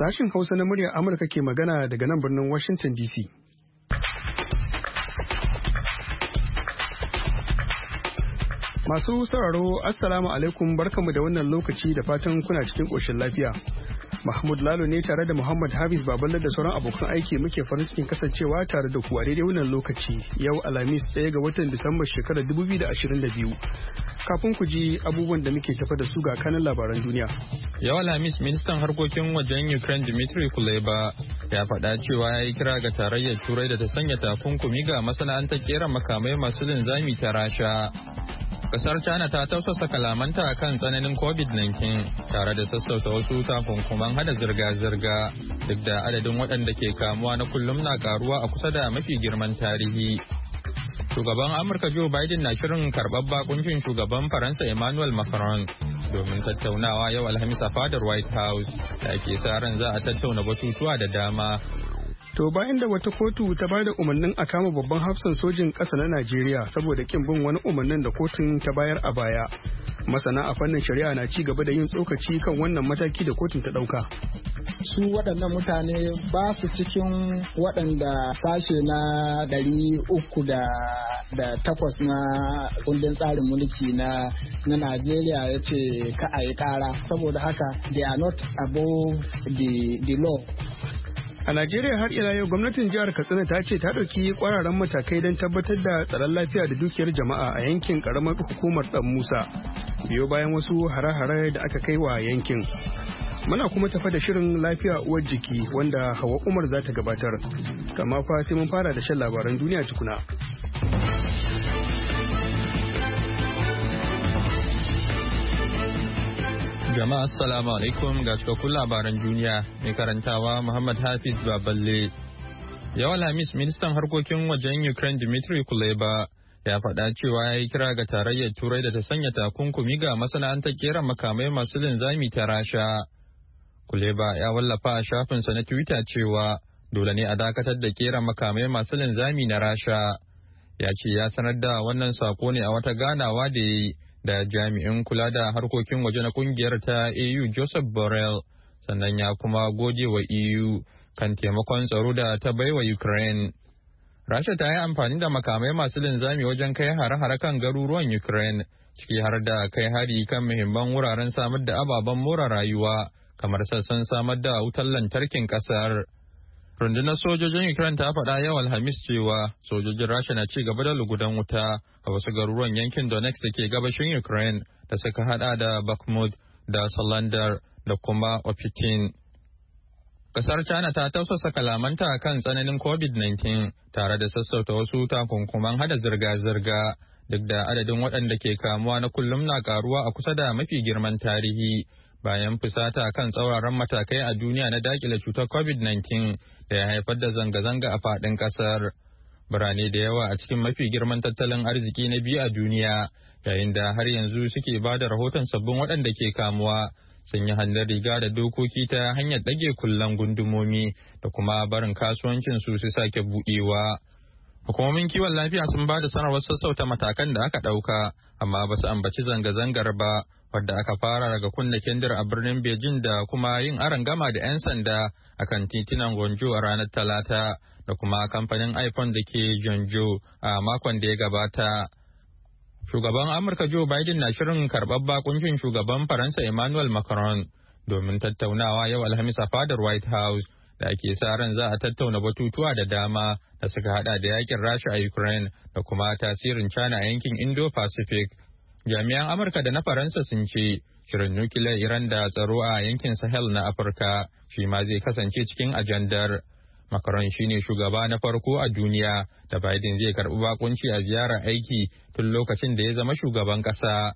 Sashin Hausa na muryar Amurka ke magana daga nan birnin Washington DC. Masu sauraro, Assalamu alaikum, barkanmu da wannan lokaci da fatan kuna cikin ƙoshin lafiya. Mahmud Lalo ne tare da Muhammad Hafiz Baballe da sauran abokan aiki muke farin cikin kasancewa tare da ku a daidai wannan lokaci. Yau Alhamis 1 ga watan Disamba shekarar 2022. Kafin ku ji abubuwan da muke tafa da su ga kanan labaran duniya. Yau Alhamis ministan harkokin wajen Ukraine Dmitry Kuleba ya faɗa cewa ya yi kira ga tarayyar Turai da ta sanya takunkumi ga masana'antar kera makamai masu linzami ta Rasha. Kasar China ta tausasa kalamanta kan tsananin COVID-19 tare da sassauta wasu takunkuman hada zirga-zirga duk da adadin waɗanda ke kamuwa na kullum na karuwa a kusa da mafi girman tarihi. Shugaban Amurka Joe Biden na shirin karɓar bakuncin shugaban Faransa Emmanuel Macron domin tattaunawa yau Alhamis a fadar White House da ake sa ran za a tattauna batutuwa da dama. To bayan da wata kotu ta ba da umarnin a kama babban hafsan sojin ƙasa na Najeriya saboda kin bin wani umarnin da kotun ta bayar a baya. Masana a fannin shari'a na ci gaba da yin tsokaci kan wannan mataki da kotun ta ɗauka. Su waɗannan mutane ba su cikin waɗanda sashe na 308 na kundin tsarin mulki na Najeriya ya ce ka a yi ƙara, saboda haka they are not above the law. A Najeriya har ila yau gwamnatin jihar Katsina ta ce ta ɗauki ƙwararren matakai don tabbatar da tsaron lafiya da dukiyar jama'a a yankin ƙaramar hukumar Dan Musa. Biyo bayan wasu hare-hare da aka kai wa yankin. Muna kuma tafa da shirin lafiya uwar jiki wanda Hawa Umar za ta gabatar. Kama fa sai mun fara da shan labaran duniya tukuna. Jama'a assalamu alaikum ga cikakkun labaran duniya mai karantawa Muhammad Hafiz Baballe. Yau Alhamis ministan harkokin wajen Ukraine Dmitry Kuleba ya faɗa cewa ya yi kira ga tarayyar Turai da ta sanya takunkumi ga masana'antar kera makamai masu linzami ta Rasha. Kuleba ya wallafa a shafinsa na Twitter cewa dole ne a dakatar da kera makamai masu linzami na Rasha. Ya ce ya sanar da wannan sako ne a wata ganawa da ya yi da jami'in kula da harkokin waje na kungiyar ta EU Joseph Borrell, sannan ya kuma gode wa EU kan taimakon tsaro da ta baiwa Ukraine. Rasha ta yi amfani da makamai masu linzami wajen kai hare-hare kan garuruwan Ukraine, ciki har da kai hari kan muhimman wuraren samar da ababen more rayuwa kamar sassan samar da wutar lantarkin kasar. Rundunar sojojin Ukraine ta faɗa yau Alhamis cewa sojojin Rasha na ci gaba da lugudan wuta a wasu garuruwan yankin Donetsk da ke gabashin Ukraine da suka hada da Bakhmut da Soledar da kuma Opitin. Kasar China ta tausasa kalamanta kan tsananin COVID-19 tare da sassauta wasu takunkuman hada zirga-zirga duk da adadin waɗanda ke kamuwa na kullum na karuwa a kusa da mafi girman tarihi. Bayan fusata kan tsauraran matakai a duniya na dakile cutar COVID-19 da ya haifar da zanga-zanga a faɗin ƙasar. Birane da yawa a cikin mafi girman tattalin arziki na biyu a duniya, yayin da har yanzu suke ba da rahoton sabbin waɗanda ke kamuwa, sun yi hannun riga da dokoki ta hanyar ɗage kullan gundumomi da kuma barin kasuwancin su sake buɗewa. Hukumomin kiwon lafiya sun ba da sanarwar sassauta matakan da aka ɗauka, amma ba su ambaci zanga-zangar ba, wadda aka fara daga kunna kendir a birnin Beijing da kuma yin arangama da 'yan sanda a kan titunan Guangzhou a ranar Talata da kuma kamfanin iPhone da ke Zhengzhou a makon da ya gabata. Shugaban Amurka Joe Biden na shirin karɓar bakuncin shugaban Faransa Emmanuel Macron domin tattaunawa yau Alhamis a fadar White House da ake sa ran za a tattauna batutuwa da dama da suka hada da yakin Rasha a Ukraine da kuma tasirin China a yankin Indo-Pacific. Jami'an Amurka da na Faransa sun ce shirin nukiliyar Iran da tsaro a yankin Sahel na Afirka shi ma zai kasance cikin ajandar. Macron shine shugaba na farko a duniya da Biden zai karbi bakunci a ziyarar aiki tun lokacin da ya zama shugaban kasa.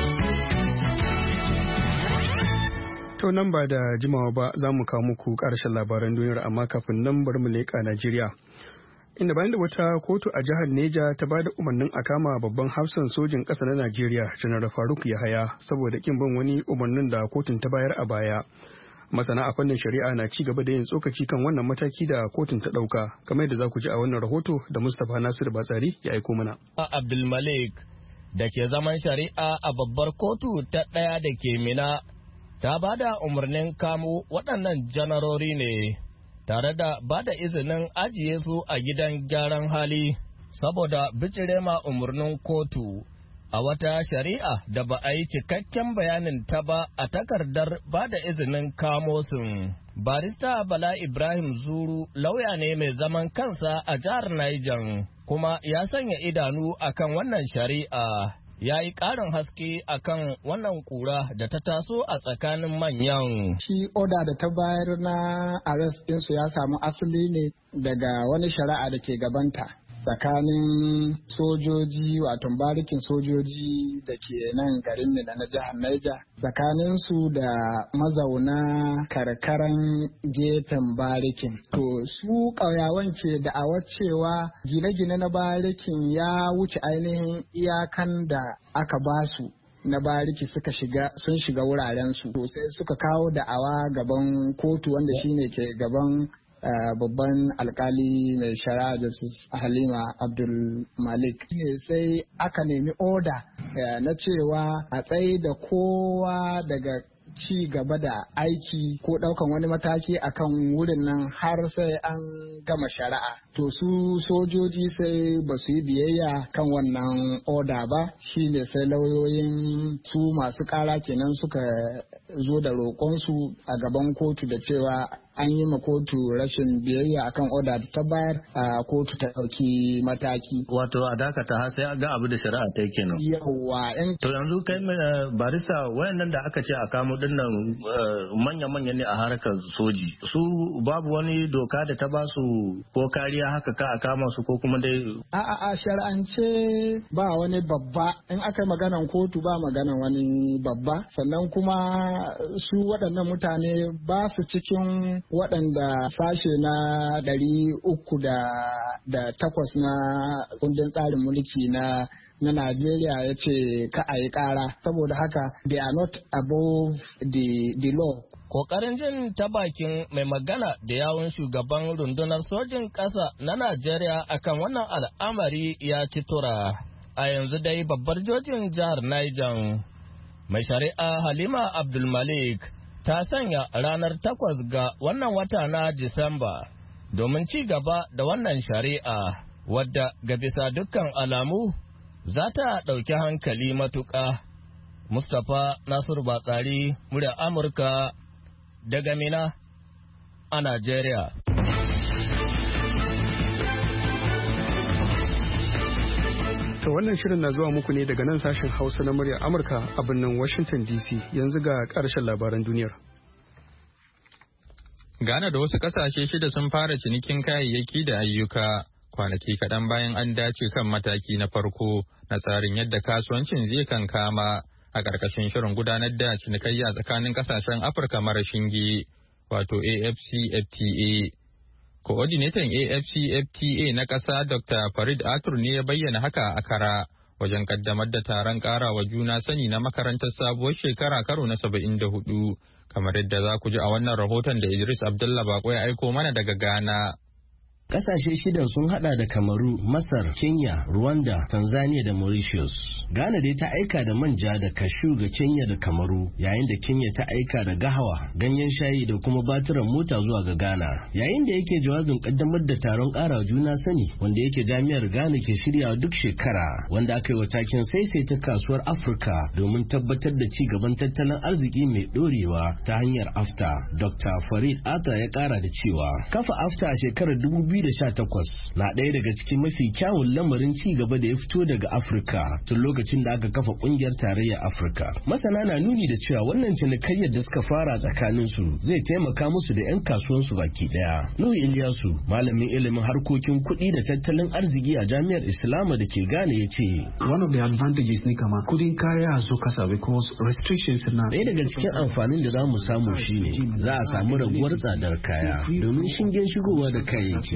To nan ba da jimawa ba za mu kawo muku ƙarshen labaran duniyar, amma kafin nan bari mu leƙa Najeriya. Inda bayan da wata kotu a jihar Neja ta ba da umarnin a kama babban hafsan sojin ƙasa na Najeriya, Janar Faruk Yahaya, saboda kin bin wani umarnin da kotun ta bayar a baya. Masana a fannin shari'a na ci gaba da yin tsokaci kan wannan mataki da kotun ta ɗauka, kamar yadda za ku ji a wannan rahoto da Mustapha Nasiru Batsari ya aiko mana. Abdulmalik da ke zaman shari'a a babbar kotu ta ɗaya da ke Mina ta ba da umarnin kamo waɗannan janarori ne tare da ba da izinin ajiye su a gidan gyaran hali saboda bijirema umarnin kotu a wata shari'a da ba a yi cikakken bayanin ta ba a takardar ba da izinin kamo sun. Barista Bala Ibrahim Zuru lauya ne mai zaman kansa a jihar Niger kuma ya sanya idanu akan wannan shari'a. Ya yi ƙarin haske akan wannan ƙura da ta taso a tsakanin manyan. Shi oda da ta bayar na arrest ɗinsu ya samu asali ne daga wani shari'a da ke gabanta tsakanin sojoji wato barikin sojoji da ke nan garin ne na jihar Niger tsakanin su da mazauna karkaran gefen barikin. To su ƙauyawan ke da cewa gine-gine na barikin ya wuce ainihin iyakan da aka basu na bariki sun shiga wuraren su. To sai suka kawo da'awa gaban kotu wanda shine ke gaban babban alkali mai shari'a Justice Halima Abdul Malik ne sai aka nemi oda na cewa a tsaye da kowa daga ci gaba da aiki ko ɗaukan wani mataki akan wurin nan har sai an gama shari'a. To su sojoji sai ba su yi biyayya kan wannan oda ba, shine sai lauyoyin su masu ƙara kenan suka zo da roƙonsu a gaban kotu da cewa an yi ma kotu rashin biyayya akan oda da ta bayar a kotu ta ɗauki mataki. Wato a dakata har sai ga abu da shari'a ta kenan. Yawwa. To yanzu kai barista wayannan da aka ce a kamo dinnan manya-manya ne a harkar soji. Su babu wani doka da ta ba su ko kariya haka ka a kama su ko kuma dai. A shari'ance ba wani babba in aka yi maganan kotu ba maganan wani babba sannan kuma su waɗannan mutane ba su cikin waɗanda sashe na 308 na kundin tsarin mulki na Najeriya ya ce ka a yi ƙara saboda haka they are not above the law. Kokarin jin ta bakin mai magana da yawun shugaban rundunar sojin ƙasa na Najeriya akan wannan al'amari ya ci tura. A yanzu dai babbar jojin jihar Niger mai shari'a Halima Abdulmalik ta sanya ranar 8 ga wannan wata na Disamba domin ci gaba da wannan shari'a wadda ga bisa dukkan alamu za ta ɗauki hankali matuƙa. Mustapha Nasiru Batsari, murya Amurka daga Mina a Najeriya. To wannan shirin na zuwa muku ne daga nan sashen Hausa na muryar Amurka a birnin Washington DC. Yanzu ga ƙarshen labaran duniyar. Ghana da wasu ƙasashe 6 sun fara cinikin kayayyaki da ayyuka kwanaki kaɗan bayan an dace kan mataki na farko na tsarin yadda kasuwancin zai kankama a ƙarƙashin shirin gudanar da cinikayya tsakanin ƙasashen Afirka mara shinge wato AfCFTA. Coordinator AfCFTA na ƙasa Dr. Farid Atur ne ya bayyana haka a Accra wajen kaddamar da taron ƙarawa juna sani na makarantar sabuwar shekara karo na 74 kamar yadda za ku ji a wannan rahoton da Idris Abdullah Bako ya aiko mana daga Ghana. Kasashe shidan sun hada da Kamaru, Masar, Kenya, Rwanda, Tanzania da Mauritius. Ghana dai ta aika da manja da kashu ga Kenya da Kamaru, yayin da Kenya ta aika da gahawa, ganyen shayi da kuma batiran mota zuwa ga Ghana. Yayin da yake jawabin kaddamar da taron ƙara juna sani wanda yake jami'ar Ghana ke shiryawa duk shekara, wanda aka yi wa taken saisaita kasuwar Afirka domin tabbatar da ci gaban tattalin arziki mai dorewa ta hanyar AfTA. Dr. Farid Ata ya ƙara da cewa kafa AfTA a shekarar 2018 na ɗaya daga cikin mafi kyawun lamarin ci gaba da ya fito daga Afirka tun lokacin da aka kafa ƙungiyar tarayyar Afirka. Masana na nuni da cewa wannan cinikayyar da suka fara tsakanin su zai taimaka musu da 'yan kasuwansu baki ɗaya. Nuhu Ilyasu, malamin ilimin harkokin kuɗi da tattalin arziki a jami'ar Islama da ke Ghana ya ce. One of the advantages ne kama kudin kaya zo kasa because restrictions na. Ɗaya daga cikin amfanin da za mu samu shine za a samu raguwar tsadar kaya domin shingen shigowa da kayayyaki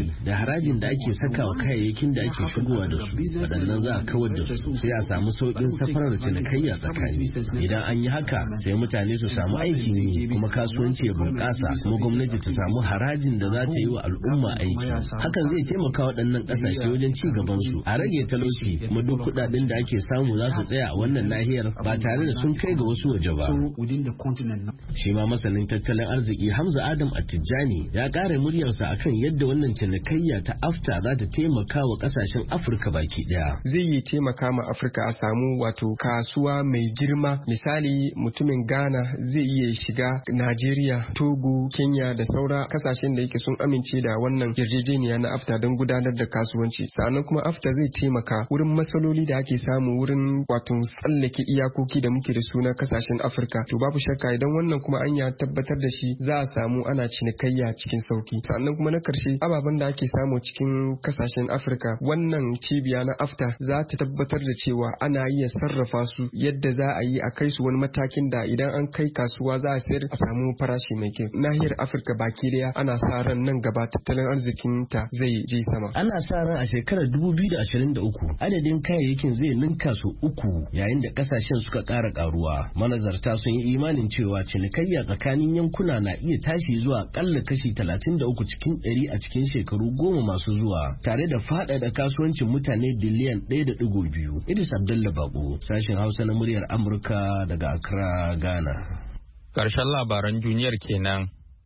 da harajin da ake saka wa kayayyakin da ake shigowa da su, waɗannan za a kawar da su sai a samu sauƙin safarar cinikayya tsakani. Idan an yi haka sai mutane su samu aikin yi kuma kasuwanci ya bunƙasa kuma gwamnati ta samu harajin da za ta yi wa al'umma aiki. Hakan zai taimaka waɗannan ƙasashe wajen ci gaban su, a rage talauci kuma duk kuɗaɗen da ake samu za su tsaya a wannan nahiyar ba tare da sun kai ga wasu waje ba. Shi ma masanin tattalin arziki Hamza Adam Attijani ya ƙara muryarsa akan yadda wannan cinikayya ta AfTA za ta taimaka wa ƙasashen Afirka baki ɗaya. Zai yi taimaka ma Afirka a samu wato kasuwa mai girma. Misali mutumin Ghana zai iya shiga Najeriya, Togo, Kenya da saura kasashen da yake sun amince da wannan yarjejeniya na AfTA don gudanar da kasuwanci. Sannan kuma AfTA zai taimaka wurin matsaloli da ake samu wurin wato tsallake iyakoki da muke da su na kasashen Afirka. To babu shakka idan wannan kuma an ya tabbatar da shi za a samu ana cinikayya cikin sauki. Sannan kuma na karshe ababen da ake samu cikin kasashen Afirka, wannan cibiya na AfTA za ta tabbatar da cewa ana iya sarrafa su yadda za a yi a kai su wani matakin da idan an kai kasuwa za a sayar a samu farashi mai kyau. Nahiyar Afirka baki daya ana sa ran nan gaba tattalin arzikin ta zai je sama. Ana sa ran a shekarar 2023 adadin kayayyakin zai ninka su 3 yayin da kasashen suka ƙara ƙaruwa. Manazarta sun yi imanin cewa cinikayya tsakanin yankuna na iya tashi zuwa ƙalla kashi 33 cikin 100 a cikin shekaru 10 masu zuwa, tare da faɗaɗa kasuwancin mutane biliyan 1.2. Idris Abdullah Bako, sashen Hausa na muryar Amurka daga Accra, Ghana. Ƙarshen labaran duniyar kenan.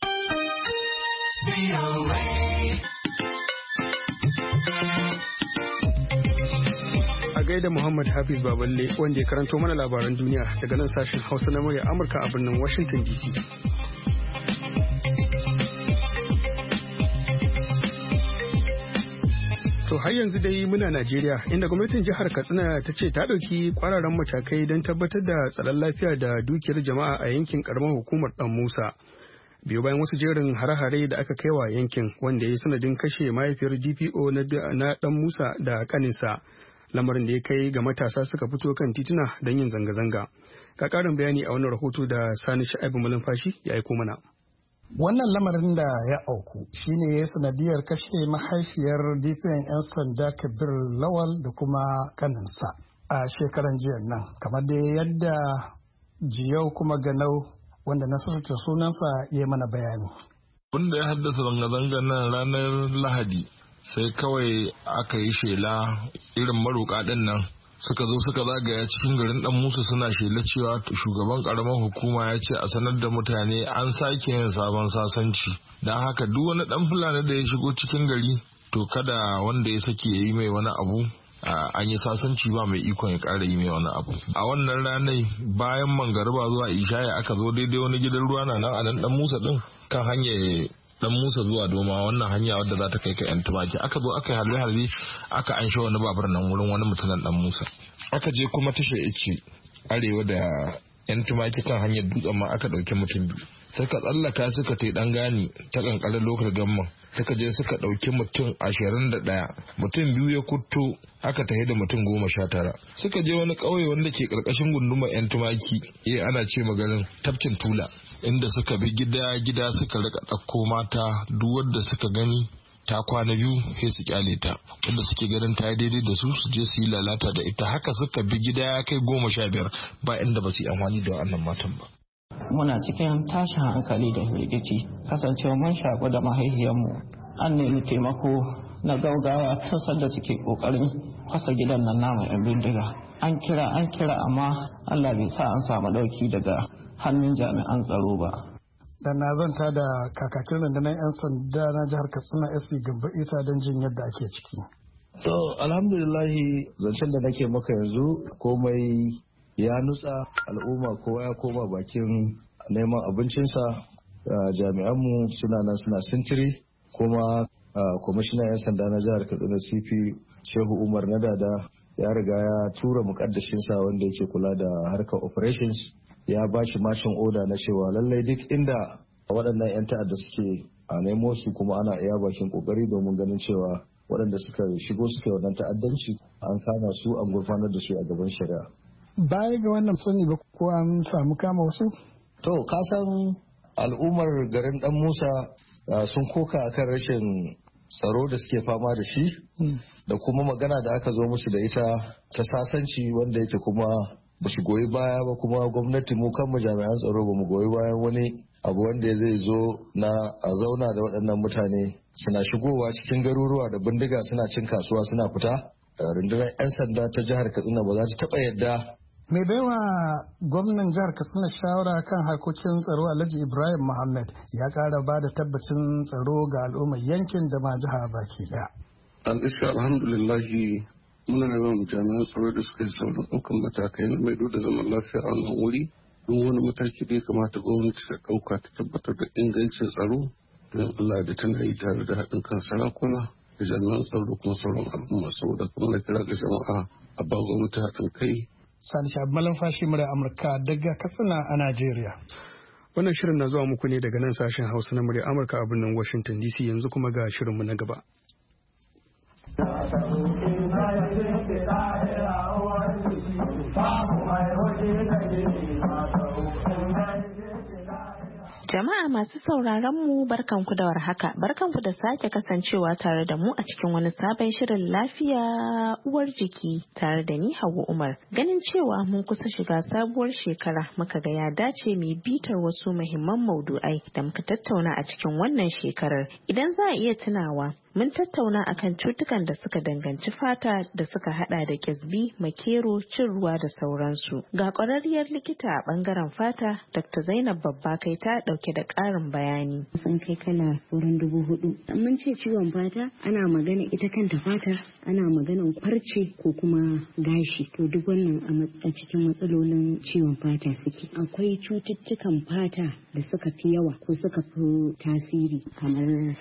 A gaida Muhammad Hafiz Baballe wanda ya karanto mana labaran duniya daga nan sashen Hausa na muryar Amurka a birnin Washington DC. To har yanzu dai muna Najeriya inda gwamnatin jihar Katsina ta ce ta ɗauki kwararan matakai don tabbatar da tsaron lafiya da dukiyar jama'a a yankin karamar hukumar Dan Musa. Biyu bayan wasu jerin hare-hare da aka kai wa yankin wanda ya yi sanadin kashe mahaifiyar DPO na Dan Musa da kaninsa, lamarin da ya kai ga matasa suka fito kan tituna don yin zanga-zanga. Ka ƙarin bayani a wannan rahoto da Sani Sha'ibu Malumfashi ya aiko mana. Wannan lamarin da ya auku shine ya sanadiyar kashe mahaifiyar DPN 'yan sanda Kabir Lawal da kuma kaninsa a shekaran jiya nan, kamar da yadda Jiyau kuma Ganau wanda na sarta sunansa ya mana bayani. Wanda ya haddasa zanga-zangar nan ranar Lahadi sai kawai aka yi shela irin maroƙa ɗin nan suka zo suka zagaya cikin garin Dan Musa suna shela cewa shugaban karamar hukuma ya ce a sanar da mutane an sake yin sabon sasanci, don haka duk wani dan fulani da ya shigo cikin gari to kada wanda ya sake ya yi mai wani abu. An yi sasanci ba mai ikon ya ƙara yi mai wani abu. A wannan ranar bayan mangariba zuwa ishaya aka zo daidai wani gidan ruwa na nan a nan Dan Musa din kan hanyar Dan Musa zuwa Doma, wannan hanya wadda za ta kai ka 'yan tumaki. Aka zo aka yi harbe-harbe aka anshe wani babur nan wurin wani mutumin Dan Musa. Aka je kuma tashar ice arewa da 'yan tumaki kan hanyar dutsen ma aka ɗauki mutum biyu. Suka tsallaka suka tai dan gani ta kankarar lokal gamman suka je suka ɗauki mutum 21, mutum 2 ya kutto aka tahi da mutum 19. Suka je wani ƙauye wanda ke ƙarƙashin gundumar 'yan tumaki ana ce maganin tafkin Tula, inda suka bi gida suka rika ɗauko mata duk wanda suka gani ta kwana 2 sai su kyale ta, inda suke ganin ta yi daidai da su je su yi lalata da ita. Haka suka bi gida ya kai 15 ba inda ba su yi amfani da wannan matan ba. Muna cikin tashin hankali da firgici kasancewa mun shaƙu da mahaifiyarmu. An nemi taimako na gaugawa ta sadda suke ƙoƙarin kasa gidan nan namu 'yan bindiga. An kira amma Allah bai sa an samu ɗauki daga hannun jami'an tsaro ba. Da na zanta da kakakin rundunar 'yan sanda na jihar Katsina SP Gambo Isa don jin yadda ake ciki. To alhamdulillahi zancen da nake maka yanzu komai ya nutsa, al'umma kowa ya koma bakin neman abincinsa. Jami'anmu suna nan suna sintiri, kuma kwamishinan 'yan sanda na jihar Katsina CP Shehu Umar Nadada ya riga ya tura mukaddashinsa wanda yake kula da harkar operations, ya ba shi mashin oda na cewa lallai duk inda waɗannan 'yan ta'adda suke a nemo su, kuma ana iya bakin kokari domin ganin cewa waɗanda suka shigo suke wannan ta'addanci an kama su an gurfanar da su a gaban shari'a. Baya ga wannan sani ba ko an samu kama wasu? To kasan al'ummar garin Dan Musa sun koka akan rashin tsaro da suke fama da shi da kuma magana da aka zo musu da ita ta sasanci wanda yake kuma ba su goyi baya ba, kuma gwamnati mu kanmu jami'an tsaro ba mu goyi bayan wani abu wanda zai zo na a zauna da waɗannan mutane suna shigowa cikin garuruwa da bindiga suna cin kasuwa suna fita. Rundunar 'yan sanda ta jihar Katsina ba za ta taɓa yadda. Mai baiwa gwamnan jihar Katsina shawara kan harkokin tsaro Alhaji Ibrahim Muhammad ya ƙara ba da tabbacin tsaro ga al'ummar yankin da ma jiha baki ɗaya. Alhamdulillahi muna yawan jami'an tsaro da suka yi sauran ɗaukan matakai na maido da zaman lafiya a wannan wuri. Duk wani mataki da ya kamata gwamnati ta ɗauka ta tabbatar da ingancin tsaro don Allah da tana yi tare da haɗin kan sarakuna da jami'an tsaro da kuma sauran al'umma, saboda kuma na kira ga jama'a a ba gwamnati haɗin kai. Sani Shabi Malamfashi murya Amurka daga Katsina a Najeriya. Wannan shirin na zuwa muku ne daga nan sashen Hausa na murya Amurka a birnin Washington DC. Yanzu kuma ga shirinmu na gaba. Jama'a masu sauraron mu barkanku da warhaka, barkanku da sake kasancewa tare da mu a cikin wani sabon shirin lafiya uwar jiki tare da ni Hauwa Umar. Ganin cewa mun kusa shiga sabuwar shekara, muka ga ya dace mu bitar wasu muhimman maudu'ai da muka tattauna a cikin wannan shekarar. Idan za a iya tunawa, mun tattauna akan cutukan da suka danganci fata da suka hada da kyasbi, makero, cin ruwa da sauransu. Ga ƙwararriyar likita a bangaren fata, Dr. Zainab Babba kai ta dauke da ƙarin bayani. Sun kai kala wurin 4,000. Mun ce ciwon fata ana magana ita kanta fata, ana maganan kwarce ko kuma gashi. To duk wannan a cikin matsalolin ciwon fata suke. Akwai cututtukan fata da suka fi yawa ko suka fi tasiri kamar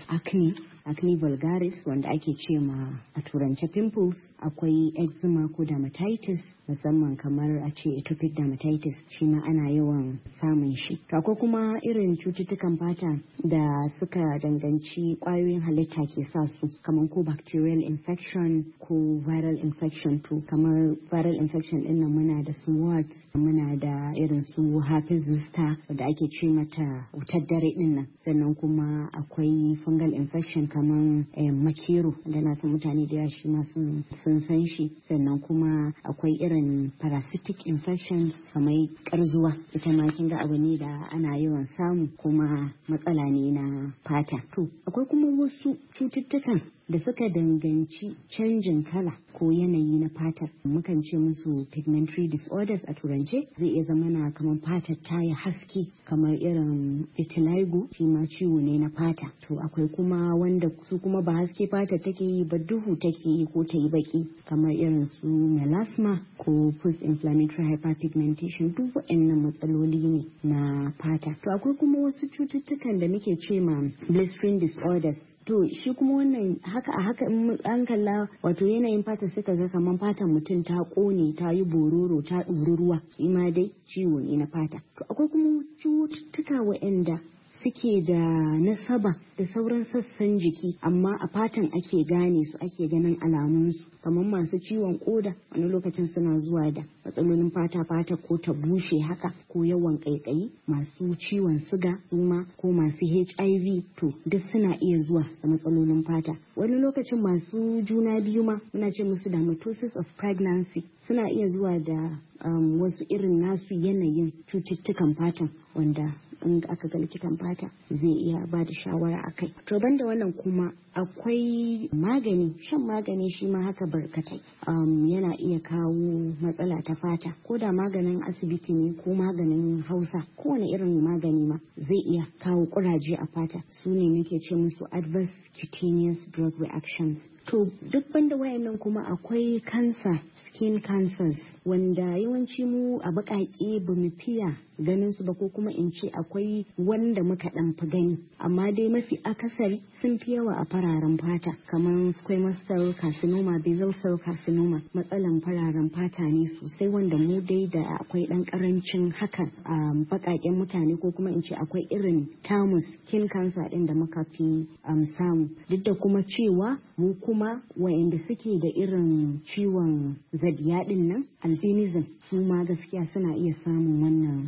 acne vulgaris wanda ake ce ma a turance pimples, akwai eczema ko dermatitis, musamman kamar a ce atopic dermatitis, shi ma ana yawan samun shi. To akwai kuma irin cututtukan fata da suka danganci kwayoyin halitta ke sa su, kamar ko bacterial infection ko viral infection. To kamar viral infection din nan muna da su warts, muna da irin su herpes zoster da ake ce mata wutar dare din nan, sannan kuma akwai fungal infection kamar makero da na san mutane da shi ma sun san shi, sannan kuma akwai irin parasitic infections kamar karzuwa, ita ma kin ga abu ne da ana yawan samu kuma matsala ne na fata. To akwai kuma wasu cututtukan da suka danganci canjin kala ko yanayi na fatar, mukan ce musu pigmentary disorders a turance. Zai iya zama na kamar fatar ta yi haske, kamar irin vitiligo, shi ma ciwo ne na fata. To akwai kuma wanda su kuma ba haske fata take yi ba, duhu take yi ko ta yi baki, kamar irin su melasma ko post inflammatory hyperpigmentation. Duk waɗannan matsaloli ne na fata. To akwai kuma wasu cututtukan da muke ce ma blistering disorders. To shi kuma wannan haka in an kalla wato yanayin fata suka ga kamar fatan mutum ta kone, ta yi bororo, ta ɗuri ruwa, shi ma dai ciwo ne na fata. To akwai kuma cututtuka waɗanda suke da nasaba da sauran sassan jiki amma a fatan ake gane su, ake ganin alamunsu, kamar masu ciwon koda wani lokacin suna zuwa da matsalolin fata ko ta bushe haka ko yawan kaikayi, masu ciwon siga kuma ko masu HIV to duk suna iya zuwa da matsalolin fata. Wani lokacin masu juna biyu ma muna ce musu dermatosis of pregnancy, suna iya zuwa da wasu irin nasu yanayin cututtukan fatan wanda in aka ga likitan fata zai iya ba da shawara a kai. To banda wannan kuma akwai magani, shan magani shi ma haka barkatai yana iya kawo matsala ta fata, ko da maganin asibiti ne ko maganin Hausa, kowane irin magani ma zai iya kawo kuraje a fata. Su ne muke ce musu adverse cutaneous drug reactions. To duk banda wayannan kuma akwai cancer, skin cancers, wanda yawanci mu a baƙaƙe ba mu fiya ganin su ba, ko kuma in ce akwai wanda muka ɗan fi gani, amma dai mafi akasari sun fi yawa a fararen fata, kamar squamous cell carcinoma, basal cell carcinoma. Matsalan fararen fata ne sosai wanda mu dai da akwai ɗan ƙarancin hakan a baƙaƙen mutane, ko kuma in ce akwai irin tamus skin cancer ɗin da muka fi samu, duk da kuma cewa mu kuma wayanda suke da irin ciwon zadiya ɗin nan albinism, su ma gaskiya suna iya samun wannan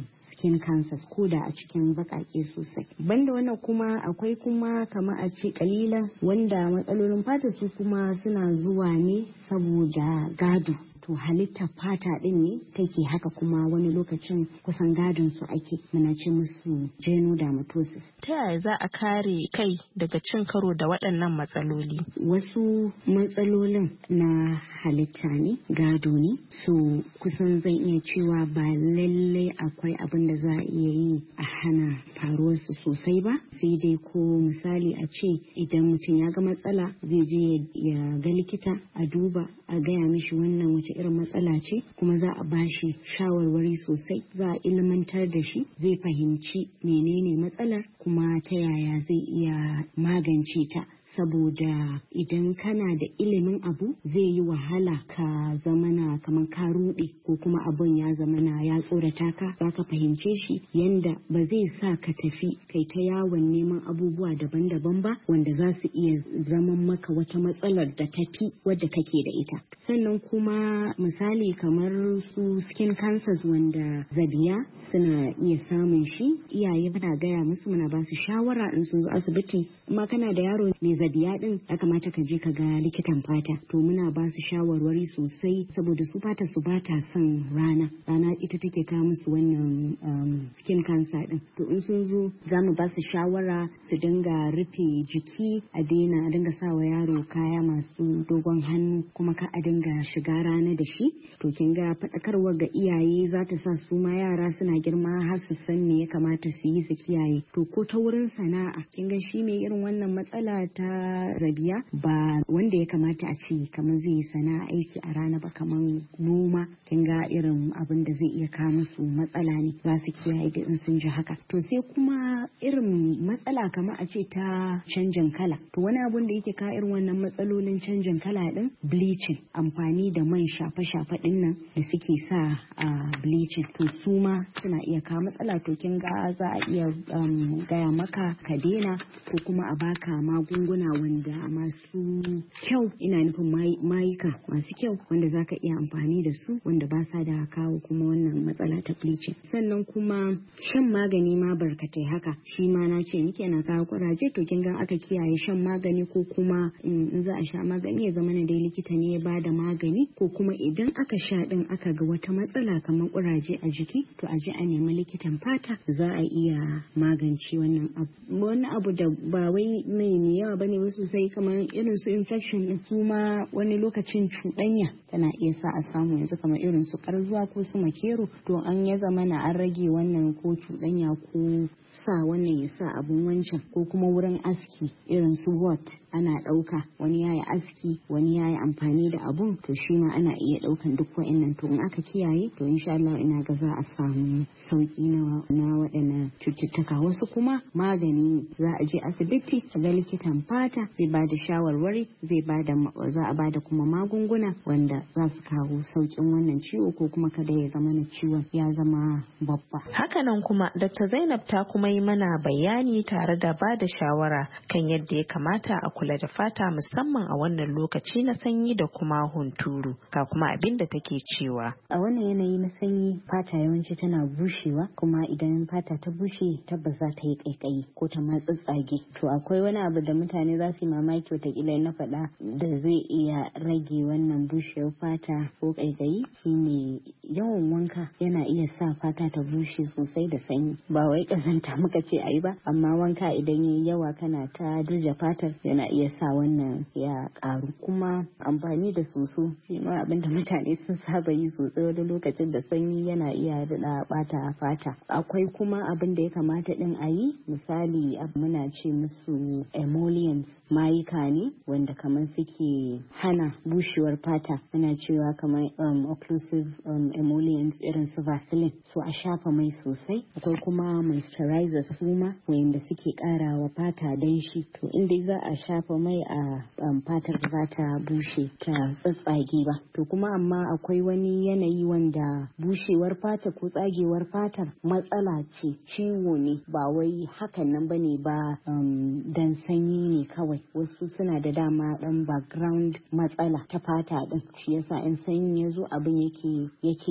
skin cancers ko da a cikin bakake sosai. Banda wannan kuma akwai kuma kamar a ce kalilan wanda matsalolin fata su kuma suna zuwa ne saboda gado. To halittar fata din ne take haka, kuma wani lokacin kusan gadon su ake, muna ce musu genodermatosis. Ta yaya za a kare kai daga cin karo da waɗannan matsaloli? Wasu matsalolin na halitta ne, gado ne, so kusan zan iya cewa ba lallai akwai abin da za a iya yi a hana faruwar su sosai ba, sai dai ko misali a ce idan mutum ya ga matsala zai je ya ga likita a duba a gaya mishi wannan wace irin matsala ce, kuma za a bashi shawarwari sosai, za a ilmantar da shi, zai fahimci menene matsalar kuma ta yaya zai iya magance ta. Saboda idan kana da ilimin abu zai yi wahala ka zamana kamar ka ruɗe ko kuma abun ya zamana ya tsorata ka, za ka fahimce shi yanda ba zai sa ka tafi kai ta yawon neman abubuwa daban-daban ba wanda za su iya zaman maka wata matsalar da tafi wadda kake da ita. Sannan kuma misali kamar su skin cancers wanda zabiya suna iya samun shi, iyaye muna gaya musu, muna ba su shawara in sun zo asibiti, amma kana da yaro mai zabiya din ya kamata ka je ka ga likitan fata. To muna ba su shawarwari sosai saboda su fata su bata son rana ita take kawo musu wannan skin cancer din. To in sun zo za mu ba su shawara su dinga rufe jiki, a dinga sawa yaro kaya masu dogon hannu, kuma ka a dinga shiga rana da shi. To kin ga faɗakarwa ga iyaye za ta sa su ma yara suna girma har su san me ya kamata su yi su kiyaye. To ko ta wurin sana'a kin ga shi mai irin wannan matsala ta zabiya ba wanda ya kamata a ce kamar zai yi sana'a aiki a rana ba, kamar noma, kin ga irin abin da zai iya kawo musu matsala ne, za su kiyaye da in sun ji haka. To sai kuma irin matsala kamar a ce ta canjin kala. To wani abun da yake kawo irin wannan matsalolin canjin kala din, bleaching, amfani da man shafe-shafe din nan da suke sa a bleaching, to su ma suna iya kawo matsala. To kin ga za a iya gaya maka ka daina, ko kuma a baka magunguna wanda masu kyau, ina nufin mayuka masu kyau wanda zaka iya amfani da su, wanda ba sa da kawo kuma wannan matsala ta bleaching. Sannan kuma shan magani ma barkatai haka, shi ma na ce nike na kawo kuraje. To kin ga aka kiyaye shan magani, ko kuma in za a sha magani ya zama na dai likita ne ya bada magani, ko kuma idan aka sha din aka ga wata matsala kamar kuraje a jiki, to a je a nemi likitan fata, za a iya magance wannan abu. Wani abu da ba wai mai yawa bane wasu, sai kamar irin su infection din su ma wani lokacin cuɗanya tana iya sa a samu, yanzu kamar irin su karzuwa ko su makero. To an ya zama na an rage wannan ko cuɗanya ko sa wannan ya sa abun wancan, ko kuma wurin aski irin su wat ana ɗauka, wani yayi aski wani yayi amfani da abun, to shi ma ana iya ɗaukan duk wa'annan. To in aka kiyaye, to insha Allah ina ga za a samu sauki na waɗannan cututtuka. Wasu kuma magani ne, za a je asibiti a ga likitan fata, zai ba da shawarwari, za a ba da kuma magunguna wanda za su kawo saukin wannan ciwo, ko kuma kada ya zama na ciwon ya zama babba. Hakanan kuma Dr. Zainab ta kuma yi mana bayani tare da ba da shawara kan yadda ya kamata a kula da fata, musamman a wannan lokaci na sanyi da kuma hunturu. Ga kuma abin da take cewa. A wannan yanayi na sanyi fata yawanci tana bushewa, kuma idan fata ta bushe tabbas za ta yi kaikayi ko ta matsatsage. To akwai wani abu da mutane za su yi mamaki wataƙila na faɗa da zai iya rage wannan bushewar fata ko kaikayi, shine yawan wanka yana iya sa fata ta bushe sosai da sanyi. Ba wai kazanta muka ce ayi ba, amma wanka idan yayi yawa kana ta dirja fatar yana iya sa wannan ya karu. Kuma amfani da soso shi ma abin da mutane sun saba yi sosai, wani lokacin da sanyi yana iya daɗa bata fata. Akwai kuma abin da ya kamata din a yi, misali muna ce musu emollients, mayuka ne wanda kamar suke hana bushewar fata, muna cewa kamar occlusive emollients irin su Vaseline, so a shafa mai sosai. Akwai kuma moisturizer suma wanda suke ƙara wa fata danshi. To inda za a shafa mai a fatar za ta bushe ta tsatsage ba. To kuma amma akwai wani yanayi wanda bushewar fata ko tsagewar fatar matsala ce, ciwo ne, ba wai hakan nan bane ba, dan sanyi ne kawai. Wasu suna da dama dan background matsala ta fata din, shi yasa in sanyi ya zo abin yake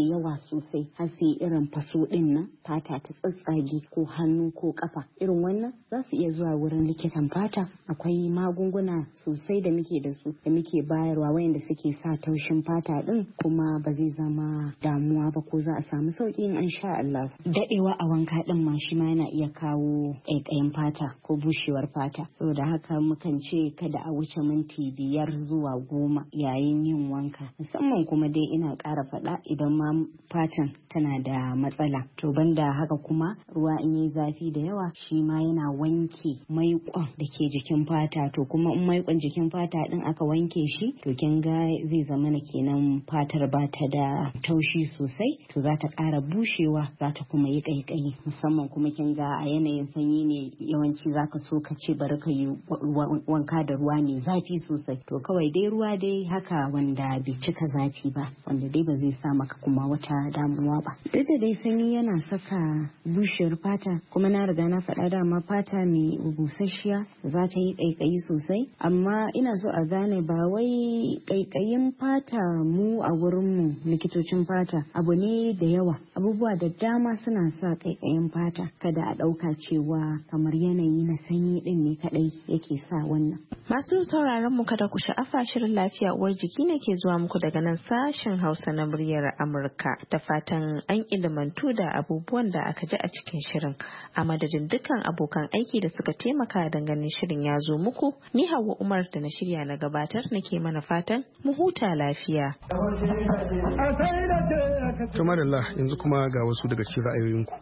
yawa sosai har sai irin faso din nan fata ta tsatsage ko hannu ko kafa irin wannan za su iya zuwa wurin likitan fata. Akwai magunguna sosai da muke da su da muke bayarwa wayanda suke sa taushin fata din kuma ba zai zama damuwa ba ko za a samu sauki in an sha Allah. Dadewa a wanka din ma shi ma yana iya kawo ƙaiƙayin fata ko bushewar fata. Saboda haka mukan ce kada a wuce minti 5 zuwa 10 yayin yin wanka. Musamman kuma dai ina ƙara faɗa idan ma fatan tana da matsala. To banda haka kuma ruwa in yi zafi da yawa shi ma yana wanke maiƙon da ke jikin fata. To kuma in maiƙon jikin fata din aka wanke shi to kin ga zai zama na kenan fatar ba ta da taushi sosai, to za ta ƙara bushewa, za ta kuma yi ƙaiƙayi. Musamman kuma kin ga a yanayin sanyi ne yawanci za ka so ka ce bari ka yi wanka da ruwa mai zafi sosai. To kawai dai ruwa dai haka wanda bai cika zafi ba, wanda dai ba zai sa maka kuma wata damuwa ba. Duk da dai sanyi yana saka bushewar fata, kuma na riga na faɗa dama fata mai busasshiya za ta yi ƙaiƙayi sosai. Amma ina so a gane ba wai ƙaiƙayin fata mu a wurinmu likitocin fata abu ne da yawa. Abubuwa da dama suna sa ƙaiƙayin fata. Kada a ɗauka cewa kamar yanayi na sanyi ɗin ne kaɗai yake sa wannan. Masu sauraron mu kada ku sha'afa, shirin lafiya uwar jiki ne ke zuwa muku daga nan sashen Hausa na muryar Amurka. Da fatan an ilimantu da abubuwan da aka ji a cikin shirin. A madadin dukkan abokan aiki da suka taimaka don ganin shirin ya zo muku, ni Hauwa Umar da na shirya na gabatar nake mana fatan mu huta lafiya. Tumarilla, yanzu kuma ga wasu daga cikin ra'ayoyinku.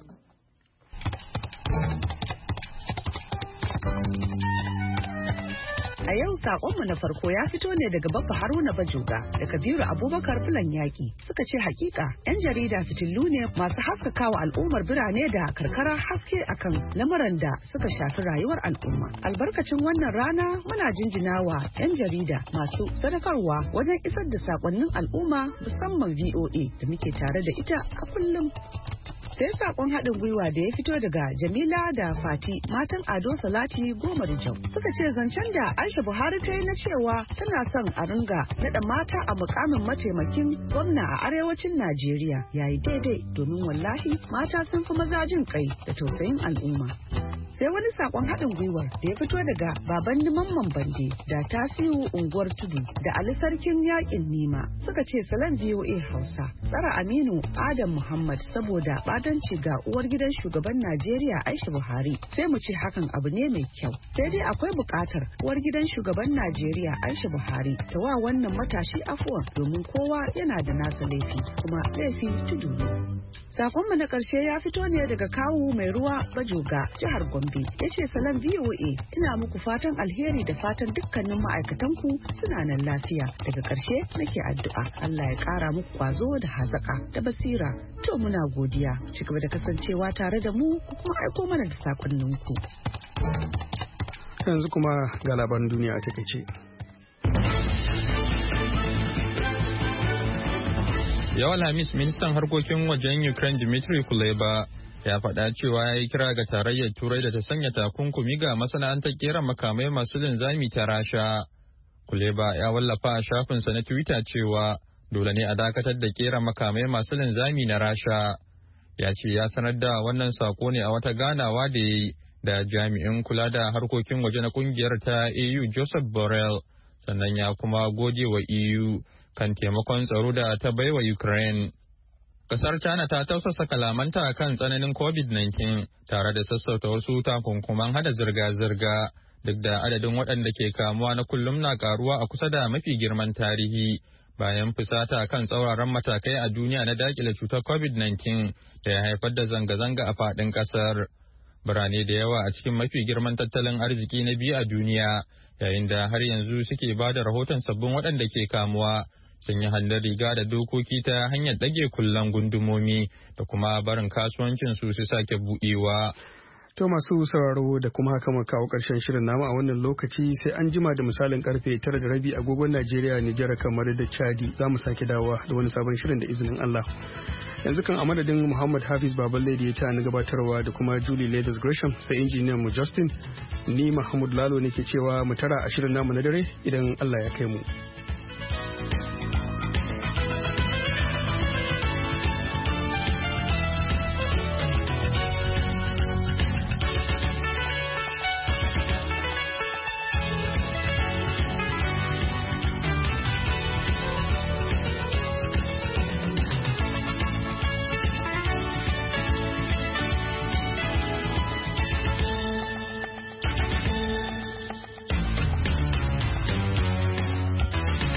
A yau sakonmu na farko ya fito ne daga Baffa Haruna Bajoga da Kabiru Abubakar Fulan Yaki. Suka ce hakika 'yan jarida fitillu ne masu haskakawa al'ummar birane da karkara haske akan lamuran da suka shafi rayuwar al'umma. Albarkacin wannan rana muna jinjinawa 'yan jarida masu sadakarwa wajen isar da sakonnin al'umma, musamman VOA da muke tare da ita a kullum. Sai sakon haɗin gwiwa da ya fito daga Jamila da Fati matan Ado Salati Goma Rijau. Suka ce zancen da Aisha Buhari ta yi na cewa tana son a ringa naɗa mata a mukamin mataimakin gwamna a arewacin Najeriya yayi daidai, domin wallahi mata sun fi maza jin kai da tausayin al'umma. Sai wani sakon haɗin gwiwar da ya fito daga Baban Mamman Bande da Tasiu Unguwar Tudu da Ali Sarkin Yaƙin Nima. Suka ce salam VOA Hausa. Tsara Aminu Adam Muhammad saboda badanci ga uwar gidan shugaban Najeriya Aisha Buhari, sai mu ce hakan abu ne mai kyau. Sai dai akwai buƙatar uwar gidan shugaban Najeriya Aisha Buhari ta wa wannan matashi afuwa, domin kowa yana da nasa laifi, kuma laifi tudu ne. Sakonmu na ƙarshe ya fito ne daga Kawu Mai Ruwa Bajoga, jihar Gombe. Ya ce salam VOA, ina muku fatan alheri da fatan dukkanin ma'aikatanku suna nan lafiya. Daga ƙarshe nake addu'a Allah ya ƙara muku kwazo da hazaƙa da basira. To muna godiya, ci gaba da kasancewa tare da mu, kuma aiko mana da sakonninku. Yanzu kuma ga labaran duniya a takaice. Yau Alhamis, ministan harkokin wajen Ukraine Dmitry Kuleba ya faɗa cewa ya yi kira ga tarayyar Turai da ta sanya takunkumi ga masana'antar kera makamai masu linzami ta Rasha. Kuleba ya wallafa a shafinsa na Twitter cewa dole ne a dakatar da kera makamai masu linzami na Rasha. Ya ce ya sanar da wannan sako ne a wata ganawa da ya yi da jami'in kula da harkokin waje na kungiyar ta EU Joseph Borrell, sannan ya kuma gode wa EU kan taimakon tsaro da ta baiwa Ukraine. Kasar China ta tausasa kalamanta kan tsananin COVID-19 tare da sassauta wasu takunkuman hada zirga-zirga, duk da adadin waɗanda ke kamuwa na kullum na karuwa a kusa da mafi girman tarihi, bayan fusata kan tsauraran matakai a duniya na dakile cutar COVID-19 da ya haifar da zanga-zanga a faɗin ƙasar. Birane da yawa a cikin mafi girman tattalin arziki na biyu a duniya, yayin da har yanzu suke ba da rahoton sabbin waɗanda ke kamuwa, sun yi hannun riga da dokoki ta hanyar ɗage kullan gundumomi da kuma barin kasuwancin su sake buɗewa. To masu sauraro da kuma haka muka kawo ƙarshen shirin namu a wannan lokaci, sai an jima da misalin karfe 9:30 agogon Najeriya, Nijar, kamar da Chadi za mu sake dawowa da wani sabon shirin da izinin Allah. Yanzu kan a madadin Muhammad Hafiz Baballe da ya ta na gabatarwa da kuma Julie Ladies Gresham, sai injiniyan mu Justin, ni Mahmud Lalo nake cewa mu tara a shirin namu na dare idan Allah ya kai mu.